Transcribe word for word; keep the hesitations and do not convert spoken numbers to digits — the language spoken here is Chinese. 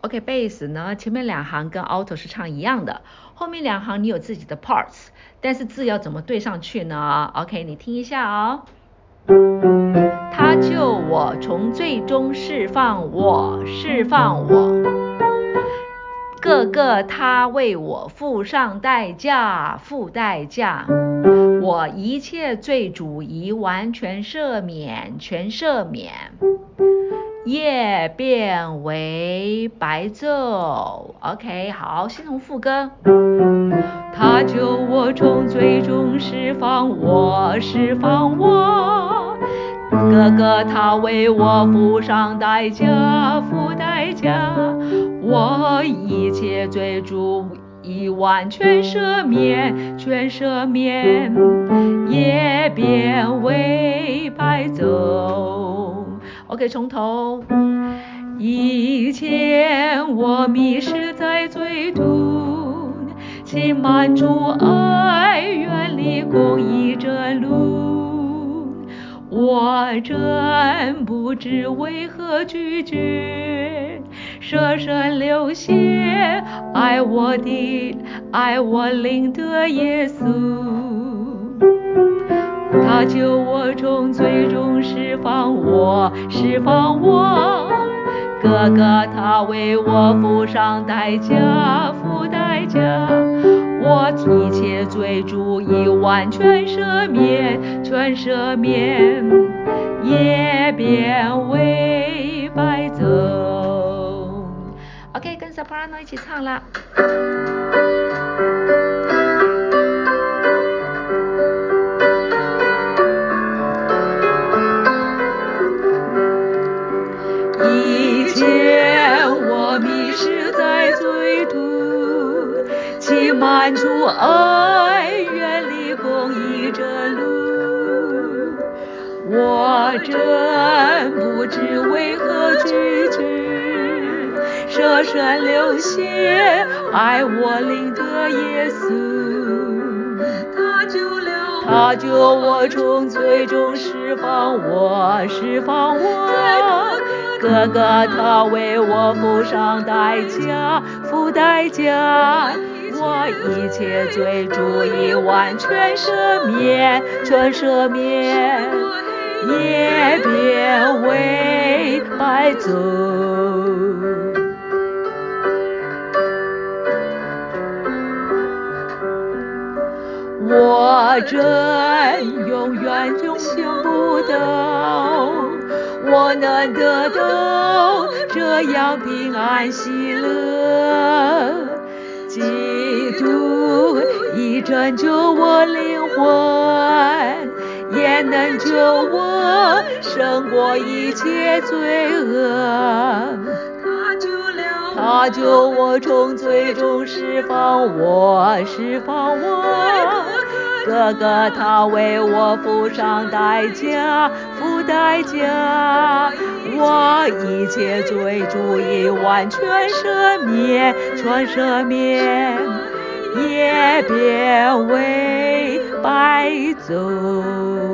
OK， bass 呢，前面两行跟 alto 是唱一样的，后面两行你有自己的 parts， 但是字要怎么对上去呢 ？OK， 你听一下哦。他救我从罪中释放我，释放我。个个他为我付上代价，付代价。我一切罪主已完全赦免，全赦免。夜变为白昼 OK 好，先从副歌。他救我从罪中释放我，释放我。哥哥他为我付上代价，付代价。我一切罪主已完全赦免，全赦免。夜变为白昼。OK， 从头。以前我迷失在罪途，请满主爱，远离公义这路。我真不知为何拒绝舍身流血，爱我的爱我灵的耶稣。他救我从罪中释放我，释放我。哥哥他为我付上代价，付代价。我一切罪主已完全赦免，全赦免。夜变为白昼。OK， 跟 soprano 一起唱了。以前我迷失在罪途，请满主爱，远离公义这路。我真不知为何拒绝舍身流血，爱我灵的耶稣。他救了他救我从罪中释放我，释放我。哥哥他为我付上代价，付代价。我一切罪主已完全赦免，全赦免。夜变为白昼。我真永远就想不到，我能得到这样平安喜乐。基督已拯救我灵魂，也能救我胜过一切罪恶。他救我从罪中释放我，释放我。哥哥他为我付上代价，付代价。我一切罪主已完全赦免，全赦免。夜变为白昼。